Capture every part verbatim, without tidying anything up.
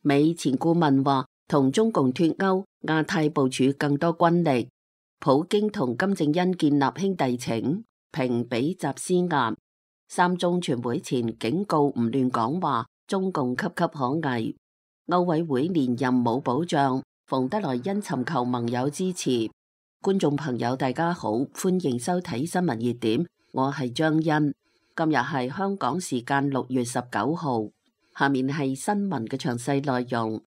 美前顧問話，同中共脫鈎，亞太部署更多軍力。普京同金正恩建立兄弟情，評比習施壓。三中全會前警告唔亂講話，中共岌岌可危。歐委會連任冇保障，馮德萊恩尋求盟友支持。觀眾朋友大家好，歡迎收睇新聞熱點，我係張欣。今日係香港時間六月十九號，下面係新聞嘅詳細內容。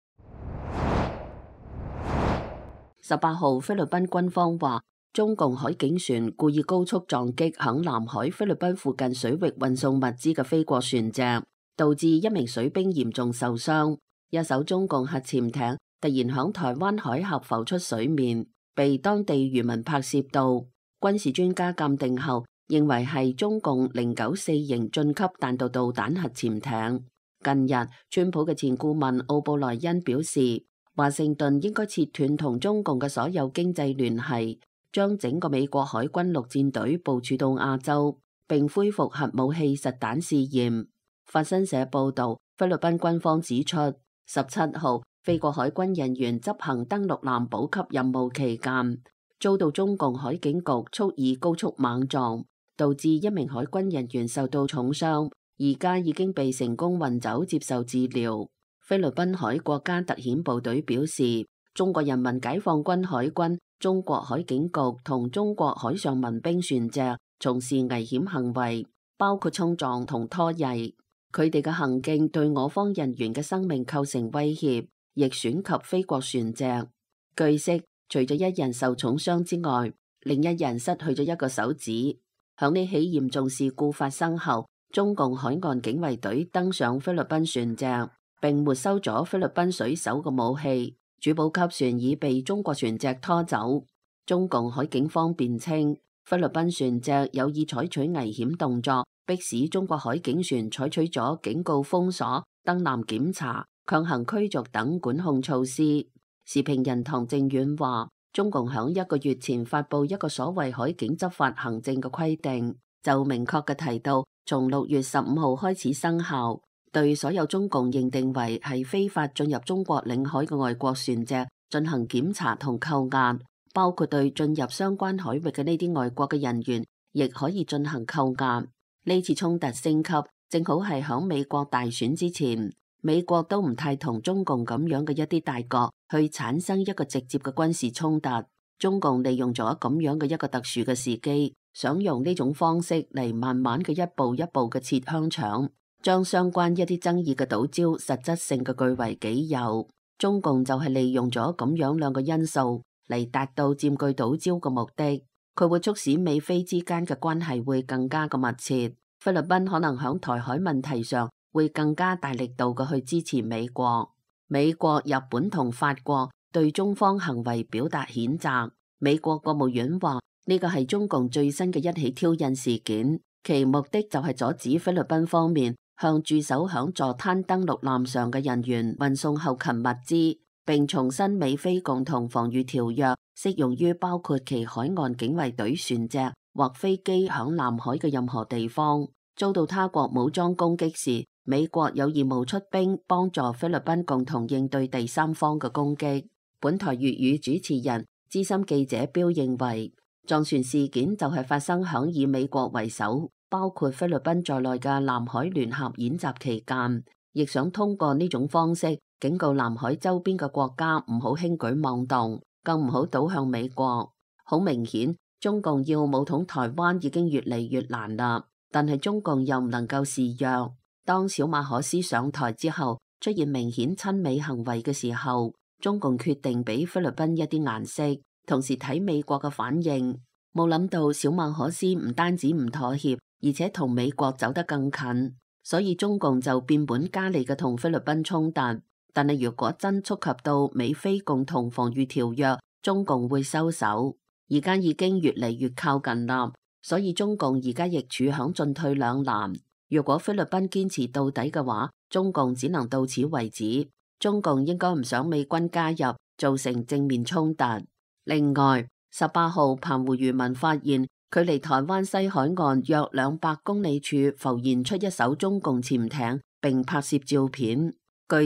十八號，菲律賓軍方話，中共海警船故意高速撞擊響南海菲律賓附近水域運送物資嘅菲國船隻，導致一名水兵嚴重受傷。一艘中共核潛艇突然響台灣海峽浮出水面，被當地漁民拍攝到。軍事專家鑑定後認為係中共零九四型晉級彈道導彈核潛艇。近日，川普嘅前顧問奧布萊恩表示，華盛頓應該切斷同中共嘅所有經濟聯繫，將整個美國海軍陸戰隊部署到亞洲，並恢復核武器實彈試驗。法新社報道，菲律賓軍方指出，十七號菲國海軍人員執行登陸艦補給任務期間，遭到中共海警局蓄意高速猛撞，導致一名海軍人員受到重傷，而家已經被成功運走接受治療。菲律賓海國家特遣部隊表示，中國人民解放軍海軍、中國海警局同中國海上民兵船隻從事危險行為，包括衝撞同拖曳。佢哋嘅行徑對我方人員嘅生命構成威脅，亦損及菲國船隻。據悉，除咗一人受重傷之外，另一人失去咗一個手指。響呢起嚴重事故發生後，中共海岸警衛隊登上菲律賓船隻，並沒收咗菲律賓水手嘅武器。主補給船已被中國船隻拖走。中共海警方辯稱，菲律賓船隻有意採取危險動作，迫使中國海警船採取咗警告、封鎖、登艦檢查、強行驅逐等管控措施。時評人唐正遠話，中共響一個月前發布一個所謂海警執法行政嘅規定，就明確嘅提到，從六月十五號開始生效，對所有中共認定為係非法進入中國領海嘅外國船隻進行檢查同扣押，包括對進入相關海域嘅呢啲外國嘅人員，亦可以進行扣押。呢次衝突升級，正好係響美國大選之前，美國都唔太同中共咁樣嘅一啲大國去產生一個直接嘅軍事衝突。中共利用咗咁樣嘅一個特殊嘅時機，想用呢種方式嚟慢慢嘅一步一步嘅切香腸，將相關一啲爭議嘅島礁實質性嘅據為己有。中共就係利用咗咁樣兩個因素嚟達到佔據島礁嘅目的。佢會促使美菲之間嘅關係會更加嘅密切。菲律賓可能響台海問題上會更加大力度嘅去支持美國。美國、日本同法國對中方行為表達譴責。美國國務院話呢個係中共最新嘅一起挑釁事件，其目的就係阻止菲律賓方面向駐守響坐灘登陸艦上嘅人員運送後勤物資，並重申美菲共同防禦條約適用於包括其海岸警衛隊船隻或飛機響南海嘅任何地方。遭到他國武裝攻擊時，美國有義務出兵幫助菲律賓共同應對第三方嘅攻擊。本台粵語主持人資深記者標認為，撞船事件就係發生響以美國為首，包括菲律賓在內嘅南海聯合演習期間，亦想通過呢種方式警告南海周邊嘅國家唔好輕舉妄動，更唔好倒向美國。好明顯，中共要武統台灣已經越嚟越難啦，但係中共又唔能夠示弱。當小馬可斯上台之後，出現明顯親美行為嘅時候，中共決定俾菲律賓一啲顏色，同時睇美國嘅反應。冇諗到小馬可斯唔單止唔妥協，而且同美國走得更近，所以中共就變本加厲嘅同菲律賓衝突。但係如果真觸及到美菲共同防禦條約，中共會收手。而家已經越嚟越靠近啦，所以中共而家亦處響進退兩難。如果菲律賓堅持到底嘅話，中共只能到此為止。中共應該唔想美軍加入，造成正面衝突。另外，十八號澎湖漁民發現，距離台灣西海岸約兩百公里處浮現出一艘中共潛艇，並拍攝照片。據悉，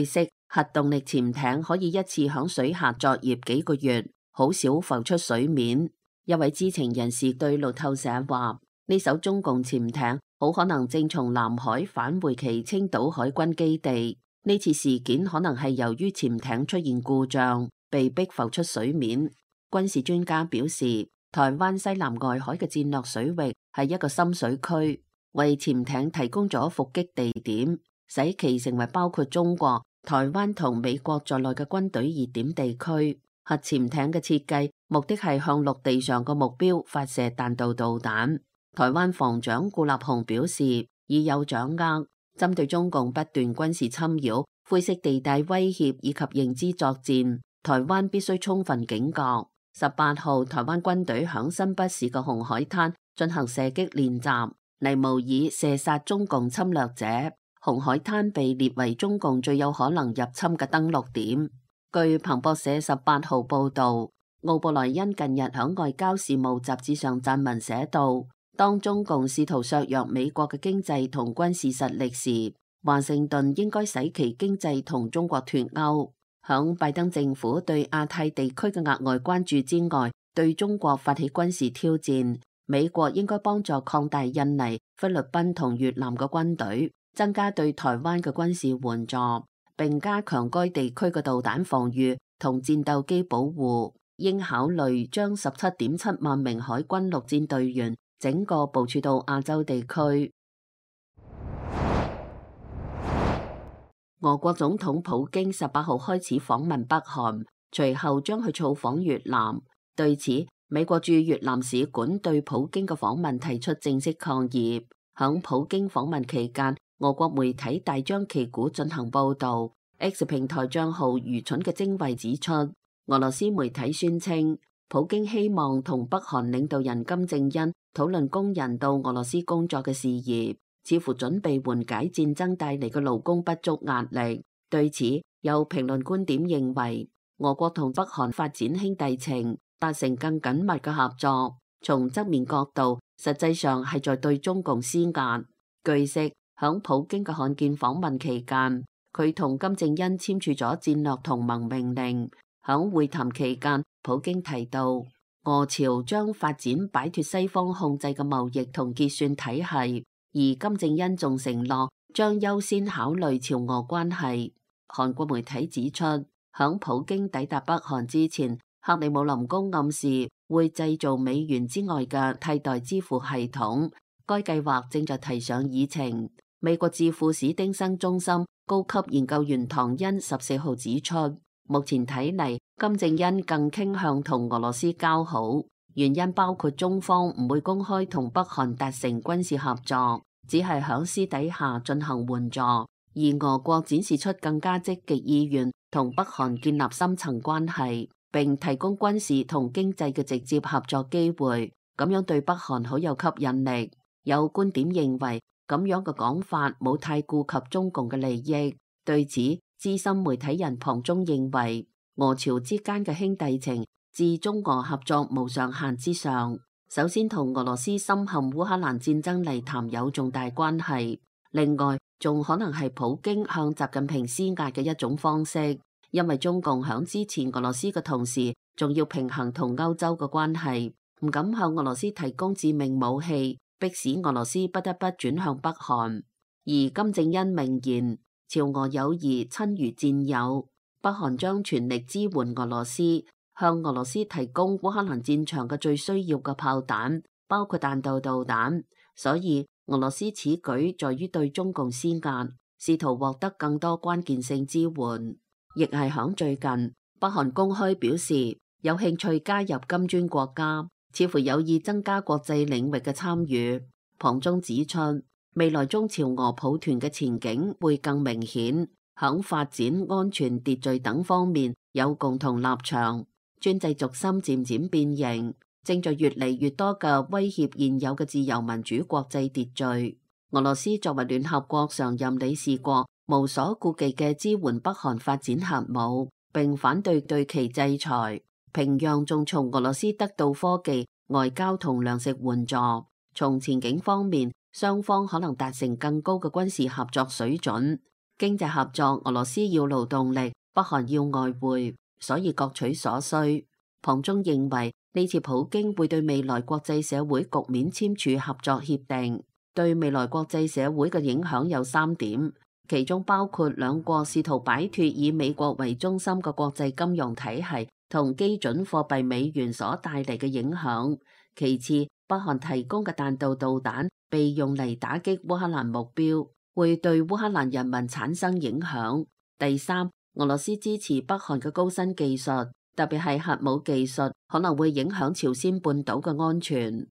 核動力潛艇可以一次響水下作業幾個月，好少浮出水面。一位知情人士對路透社話：呢艘中共潛艇好可能正從南海返回其青島海軍基地。呢次事件可能係由於潛艇出現故障，被逼浮出水面。軍事專家表示，台灣西南外海嘅戰略水域係一個深水區，為潛艇提供咗伏擊地點，使其成為包括中國、台灣同美國在內嘅軍隊熱點地區。核潛艇嘅設計目的係向陸地上嘅目標發射彈道導彈。台灣防長顧立雄表示，已有掌握針對中共不斷軍事侵擾、灰色地帶威脅以及認知作戰，台灣必須充分警覺。十八號，台灣軍隊響新北市嘅紅海灘進行射擊練習，嚟模擬射殺中共侵略者。紅海灘被列為中共最有可能入侵嘅登陸點。據彭博社十八號報道，奧布萊恩近日響外交事務雜誌上撰文寫道，當中共試圖削弱美國嘅經濟同軍事實力時，華盛頓應該使其經濟同中國脫鈎。響拜登政府對亞太地區嘅額外關注之外，對中國發起軍事挑戰，美國應該幫助擴大印尼、菲律賓同越南嘅軍隊，增加對台灣嘅軍事援助，並加強該地區嘅導彈防禦同戰鬥機保護。應考慮將十七點七萬名海軍陸戰隊員整個部署到亞洲地區。俄國總統普京十八號開始訪問北韓，隨後將去造訪越南。對此，美國駐越南使館對普京嘅訪問提出正式抗議。響普京訪問期間，俄國媒體大張旗鼓進行報導。X 平台賬號愚蠢嘅精衛指出，俄羅斯媒體宣稱，普京希望同北韓領導人金正恩討論工人到俄羅斯工作嘅事宜，似乎準備緩解戰爭帶嚟嘅勞工不足壓力。對此，有評論觀點認為，俄國同北韓發展兄弟情，達成更緊密嘅合作，從側面角度，實際上係在對中共施壓。據悉，響普京嘅罕見訪問期間，佢同金正恩簽署咗戰略同盟命令。響會談期間，普京提到，俄朝將發展擺脫西方控制嘅貿易同結算體系，而金正恩仲承諾將優先考慮朝俄關係。韓國媒體指出，響普京抵達北韓之前，克里姆林宮暗示會製造美元之外嘅替代支付系統，該計劃正在提上議程。美國智庫史丁生中心高級研究員唐恩十四號指出，目前睇嚟，金正恩更傾向同俄羅斯交好，原因包括中方唔會公開同北韓達成軍事合作，只係響私底下進行援助，而俄國展示出更加積極意願同北韓建立深層關係，並提供軍事同經濟嘅直接合作機會，咁樣對北韓好有吸引力。有觀點認為，咁樣嘅講法冇太顧及中共嘅利益。對此，資深媒體人龐中認為，俄朝之間嘅兄弟情自中俄合作無上限之上，首先同俄羅斯深陷烏克蘭戰爭嚟談有重大關係，另外仲可能係普京向習近平施壓嘅一種方式，因為中共響支持俄羅斯嘅同時，仲要平衡同歐洲嘅關係，唔敢向俄羅斯提供致命武器，迫使俄羅斯不得不轉向北韓。而金正恩明言，朝俄友誼親如戰友，北韓將全力支援俄羅斯，向俄羅斯提供烏克蘭戰場嘅最需要嘅炮彈，包括彈道導彈。所以俄羅斯此舉在於對中共施壓，試圖獲得更多關鍵性支援。亦係響最近，北韓公開表示有興趣加入金磚國家，似乎有意增加國際領域嘅參與。龐中指出，未來中朝俄抱團嘅前景會更明顯，響發展、安全、秩序等方面有共同立場。專制軸心漸漸變形，正在越嚟越多嘅威脅現有嘅自由民主國際秩序。俄羅斯作為聯合國常任理事國，無所顧忌嘅支援北韓發展核武，並反對對其制裁。平壤仲從俄羅斯得到科技、外交同糧食援助。從前景方面，雙方可能達成更高嘅軍事合作水準。 經濟合作，俄羅斯要勞動力，北韓要外匯，所以各取所需。龐中認為呢次普京會對未來國際社會局面簽署合作協定，對未來國際社會嘅影響有三點，其中包括兩國試圖擺脫以美國為中心嘅國際金融體系同基準貨幣美元所帶嚟嘅影響。其次，北韓提供嘅彈道導彈被用嚟打擊烏克蘭目標，會對烏克蘭人民產生影響。第三，俄羅斯支持北韓嘅高新技術，特別係核武技術，可能會影響朝鮮半島嘅安全。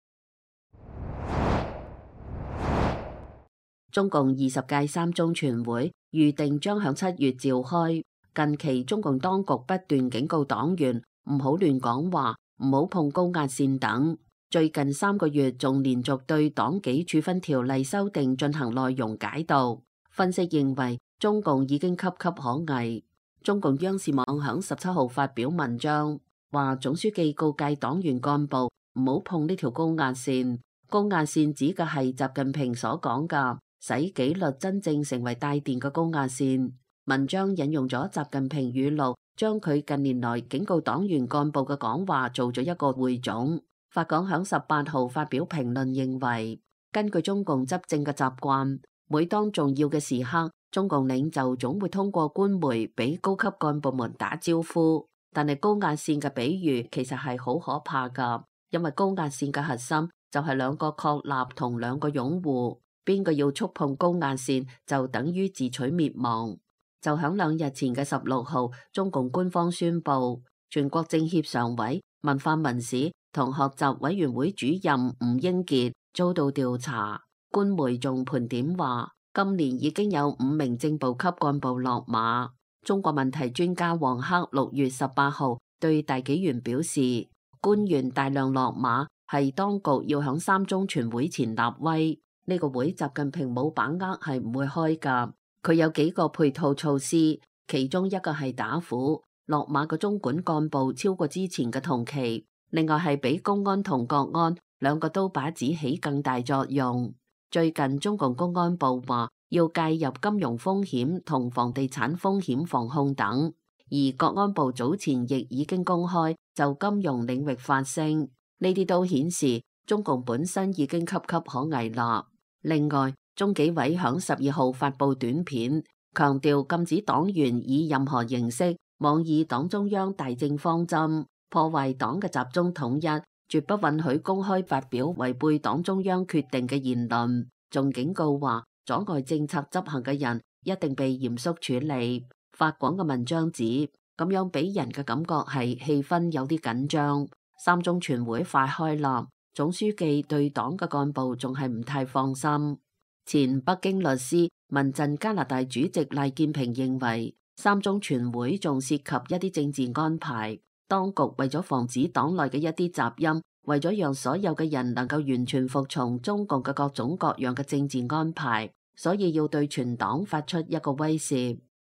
中共二十屆三中全會預定將響七月召開。近期中共當局不斷警告黨員唔好亂講話，唔好碰高壓線等。最近三個月仲連續對黨紀處分條例修訂進行內容解讀。分析認為中共已經岌岌可危。中共央視網響十七號發表文章，話總書記告誡黨員幹部唔好碰呢條高壓線。高壓線指嘅係習近平所講嘅使紀律真正成為帶電嘅高壓線。文章引用咗習近平語錄，將佢近年來警告黨員幹部嘅講話做咗一個匯總。法廣響十八號發表評論認為，根據中共執政嘅習慣，每當重要嘅時刻，中共領袖總會通過官媒俾高級幹部們打招呼。但係高壓線嘅比喻其實係好可怕噶，因為高壓線嘅核心就係兩個確立同兩個擁護，邊個要觸碰高壓線就等於自取滅亡。就響兩日前嘅十六號，中共官方宣布，全國政協常委、文化文史同學習委員會主任吳英傑遭到調查。官媒仲盤點話，今年已經有五名正部級幹部落馬。中國問題專家王克六月十八號對大紀元表示，官員大量落馬係當局要響三中全會前立威。呢個會習近平冇把握係唔會開噶。佢有幾個配套措施，其中一個係打虎，落馬嘅中管幹部超過之前嘅同期。另外係俾公安同國安兩個都把子起更大作用。最近中共公安部話要介入金融風險同房地產風險防控等，而國安部早前亦已經公開就金融領域發聲，呢啲都顯示中共本身已經岌岌可危啦。另外，中紀委響十二號發布短片，強調禁止黨員以任何形式妄議黨中央大政方針，破壞黨嘅集中統一，絕不允許公開發表違背黨中央決定嘅言論。仲警告話，阻礙政策執行嘅人一定被嚴肅處理。法廣嘅文章指，咁樣俾人嘅感覺係氣氛有啲緊張。三中全會快開啦，總書記對黨嘅幹部仲係唔太放心。前北京律師、民陣加拿大主席賴建平認為，三中全會仲涉及一啲政治安排。當局為咗防止黨內嘅一啲雜音，為咗讓所有嘅人能夠完全服從中共嘅各種各樣嘅政治安排，所以要對全黨發出一個威懾。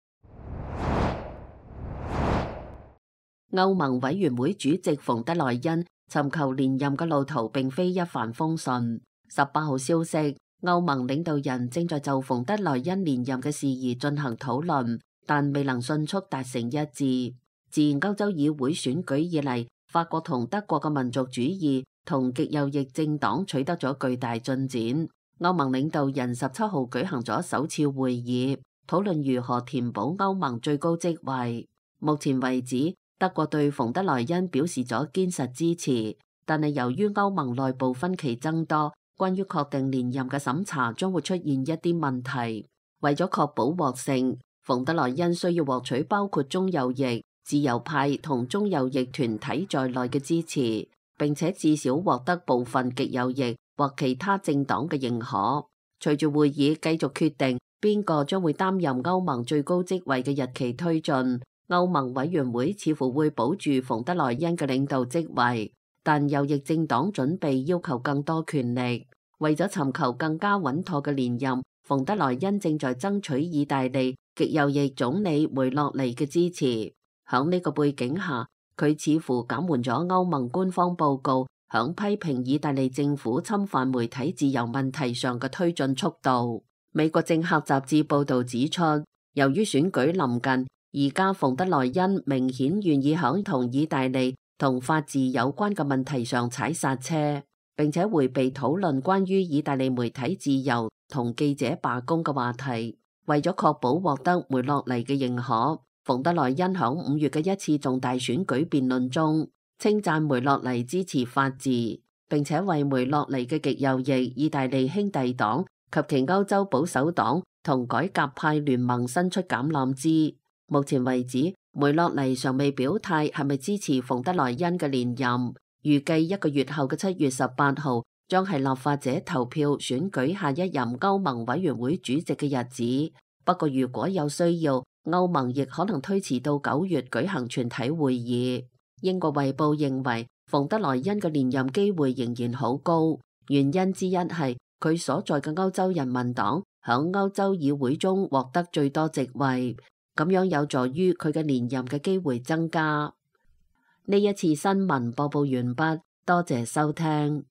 歐盟委員會主席馮德萊恩尋求連任嘅路途並非一帆風順。十八號消息，歐盟領導人正在就馮德萊恩連任嘅事宜進行討論，但未能迅速達成一致。自歐洲議會選舉以嚟，法國同德國嘅民族主義同極右翼政黨取得咗巨大進展。歐盟領導人十七號舉行咗首次會議，討論如何填補歐盟最高職位。目前為止，德國對馮德萊恩表示咗堅實支持，但係由於歐盟內部分歧增多，關於確定連任嘅審查將會出現一啲問題。為咗確保獲勝，馮德萊恩需要獲取包括中右翼、自由派同中右翼團體在內嘅支持，並且至少獲得部分極右翼或其他政黨嘅認可。隨住會議繼續決定邊個將會擔任歐盟最高職位嘅日期推進，歐盟委員會似乎會保住馮德萊恩嘅領導職位，但右翼政黨準備要求更多權力。為咗尋求更加穩妥嘅連任，馮德萊恩正在爭取意大利極右翼總理梅洛尼嘅支持。響呢個背景下，佢似乎減緩咗歐盟官方報告響批評意大利政府侵犯媒體自由問題上嘅推進速度。美國政客雜誌報道指出， 由於選舉臨近，而家馮德萊恩明顯願意響同意大利同法治有關嘅問題上踩剎車，並且迴避討論關於意大利媒體自由同記者罷工嘅話題。為咗確保獲得梅洛尼嘅認可，馮德萊恩響五月嘅一次重大選舉辯論中，稱讚梅洛尼支持法治，並且為梅洛尼嘅極右翼意大利兄弟黨及其歐洲保守黨同改革派聯盟伸出橄欖枝。目前為止，梅洛尼尚未表態係咪支持馮德萊恩嘅連任。預計一個月後嘅七月十八號將係立法者投票選舉下一任歐盟委員會主席嘅日子。不過如果有需要，歐盟亦可能推遲到九月舉行全體會議。英國衛報認為馮德萊恩嘅連任機會仍然好高，原因之一係佢所在嘅歐洲人民黨響歐洲議會中獲得最多席位，咁樣有助於佢嘅連任嘅機會增加。呢一次新聞播報完畢，多謝收聽。